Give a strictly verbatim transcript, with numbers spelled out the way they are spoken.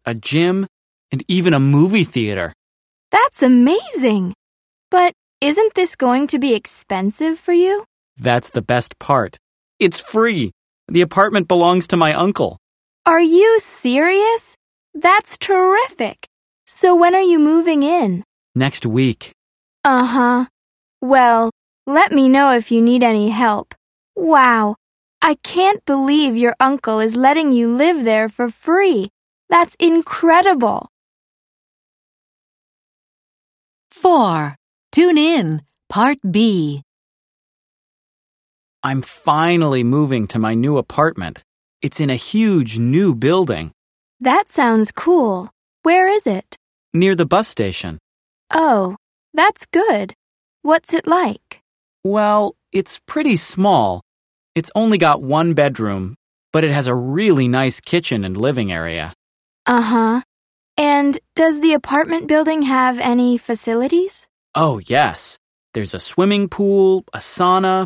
a gym, and even a movie theater. That's amazing! But isn't this going to be expensive for you? That's the best part. It's free. The apartment belongs to my uncle. Are you serious? That's terrific! So when are you moving in? Next week. Uh-huh. Well, let me know if you need any help. Wow, I can't believe your uncle is letting you live there for free. That's incredible. four. Tune in, Part B. I'm finally moving to my new apartment. It's in a huge new building. That sounds cool. Where is it? Near the bus station. Oh, that's good. What's it like? Well, it's pretty small. It's only got one bedroom, but it has a really nice kitchen and living area. Uh-huh. And does the apartment building have any facilities? Oh, yes. There's a swimming pool, a sauna,